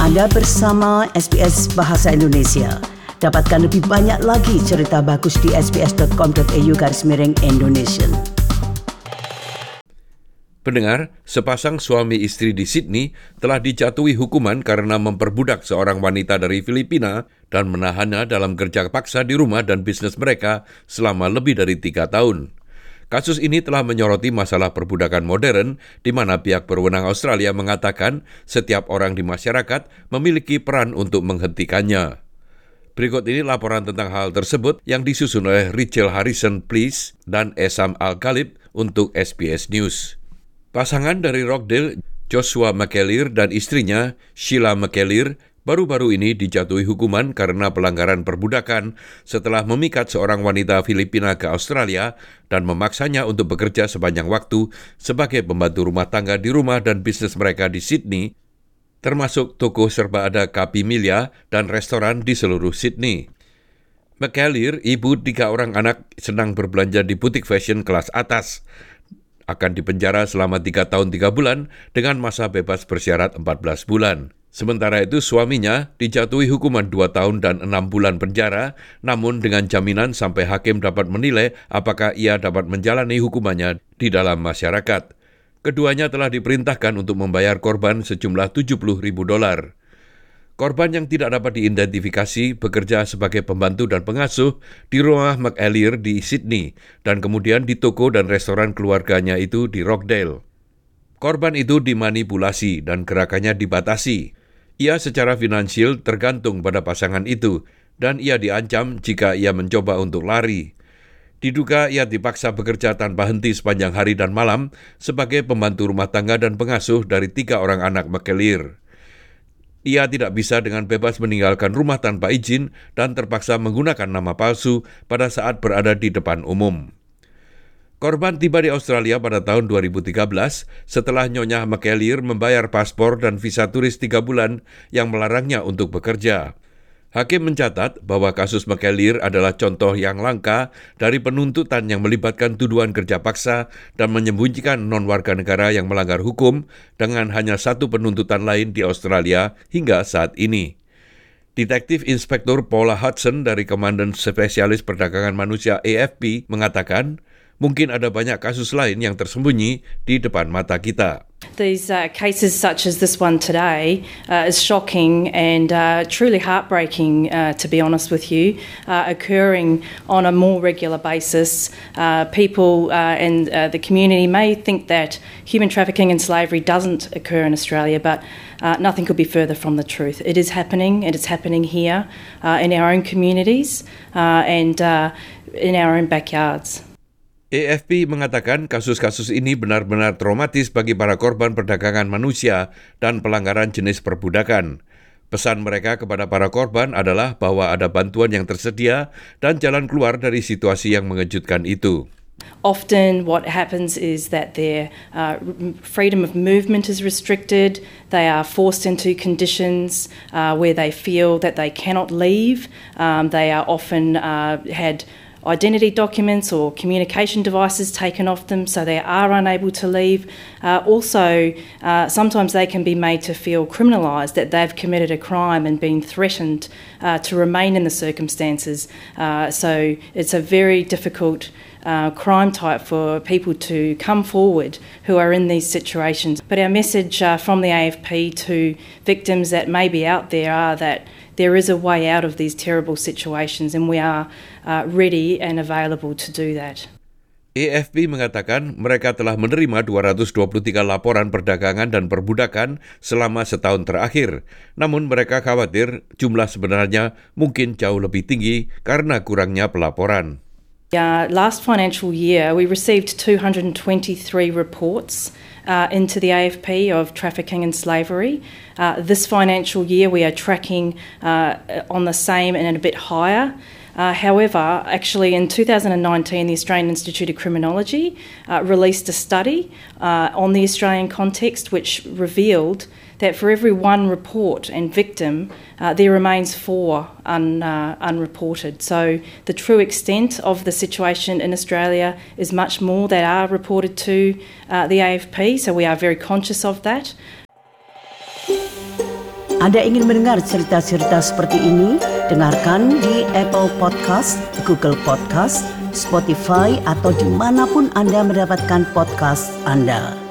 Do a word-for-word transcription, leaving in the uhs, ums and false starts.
Anda bersama S B S Bahasa Indonesia. Dapatkan lebih banyak lagi cerita bagus di sbs.com.au garis miring Indonesia. Pendengar, sepasang suami istri di Sydney telah dijatuhi hukuman karena memperbudak seorang wanita dari Filipina dan menahannya dalam kerja paksa di rumah dan bisnis mereka selama lebih dari tiga tahun. Kasus ini telah menyoroti masalah perbudakan modern di mana pihak berwenang Australia mengatakan setiap orang di masyarakat memiliki peran untuk menghentikannya. Berikut ini laporan tentang hal tersebut yang disusun oleh Rachel Harrison-Please dan Esam Al-Khalib untuk S B S News. Pasangan dari Rockdale, Joshua McAleer dan istrinya, Sheila McAleer, baru-baru ini dijatuhi hukuman karena pelanggaran perbudakan setelah memikat seorang wanita Filipina ke Australia dan memaksanya untuk bekerja sepanjang waktu sebagai pembantu rumah tangga di rumah dan bisnis mereka di Sydney, termasuk toko serba ada Kapimilya dan restoran di seluruh Sydney. McAleer, ibu tiga orang anak, senang berbelanja di butik fashion kelas atas, akan dipenjara selama tiga tahun tiga bulan dengan masa bebas bersyarat empat belas bulan. Sementara itu suaminya dijatuhi hukuman dua tahun dan enam bulan penjara, namun dengan jaminan sampai hakim dapat menilai apakah ia dapat menjalani hukumannya di dalam masyarakat. Keduanya telah diperintahkan untuk membayar korban sejumlah tujuh puluh ribu dolar. Korban yang tidak dapat diidentifikasi bekerja sebagai pembantu dan pengasuh di rumah McAleer di Sydney dan kemudian di toko dan restoran keluarganya itu di Rockdale. Korban itu dimanipulasi dan gerakannya dibatasi. Ia secara finansial tergantung pada pasangan itu dan ia diancam jika ia mencoba untuk lari. Diduga ia dipaksa bekerja tanpa henti sepanjang hari dan malam sebagai pembantu rumah tangga dan pengasuh dari tiga orang anak McAleer. Ia tidak bisa dengan bebas meninggalkan rumah tanpa izin dan terpaksa menggunakan nama palsu pada saat berada di depan umum. Korban tiba di Australia pada tahun dua ribu tiga belas setelah Nyonya McAleer membayar paspor dan visa turis tiga bulan yang melarangnya untuk bekerja. Hakim mencatat bahwa kasus McAleer adalah contoh yang langka dari penuntutan yang melibatkan tuduhan kerja paksa dan menyembunyikan non-warga negara yang melanggar hukum dengan hanya satu penuntutan lain di Australia hingga saat ini. Detektif Inspektur Paula Hudson dari Komandan Spesialis Perdagangan Manusia A F P mengatakan, mungkin ada banyak kasus lain yang tersembunyi di depan mata kita. These uh, cases such as this one today uh, is shocking and uh, truly heartbreaking, uh, to be honest with you, uh, occurring on a more regular basis. Uh, people uh, and uh, the community may think that human trafficking and slavery doesn't occur in Australia, but uh, nothing could be further from the truth. It is happening, and it's happening here uh, in our own communities uh, and uh, in our own backyards. A F P mengatakan kasus-kasus ini benar-benar traumatis bagi para korban perdagangan manusia dan pelanggaran jenis perbudakan. Pesan mereka kepada para korban adalah bahwa ada bantuan yang tersedia dan jalan keluar dari situasi yang mengejutkan itu. Often what happens is that their uh, freedom of movement is restricted. They are forced into conditions uh, where they feel that they cannot leave. Um, they are often uh, had identity documents or communication devices taken off them so they are unable to leave. Uh, also, uh, sometimes they can be made to feel criminalised, that they've committed a crime and been threatened uh, to remain in the circumstances. Uh, so it's a very difficult uh, crime type for people to come forward who are in these situations. But our message uh, from the A F P to victims that may be out there are that there is a way out of these terrible situations and we are uh, ready and available to do that. A F P mengatakan mereka telah menerima dua ratus dua puluh tiga laporan perdagangan dan perbudakan selama setahun terakhir. Namun mereka khawatir jumlah sebenarnya mungkin jauh lebih tinggi karena kurangnya pelaporan. Uh, last financial year we received two hundred twenty-three reports Uh, into the A F P of trafficking and slavery. Uh, this financial year we are tracking uh, on the same and a bit higher. Uh, however, actually in two thousand nineteen the Australian Institute of Criminology uh, released a study uh, on the Australian context which revealed that for every one report and victim, uh, there remains four un, uh, unreported. So the true extent of the situation in Australia is much more that are reported to uh, the A F P, so we are very conscious of that. Anda ingin mendengar cerita-cerita seperti ini? Dengarkan di Apple Podcast, Google Podcast, Spotify, atau dimanapun Anda mendapatkan podcast Anda.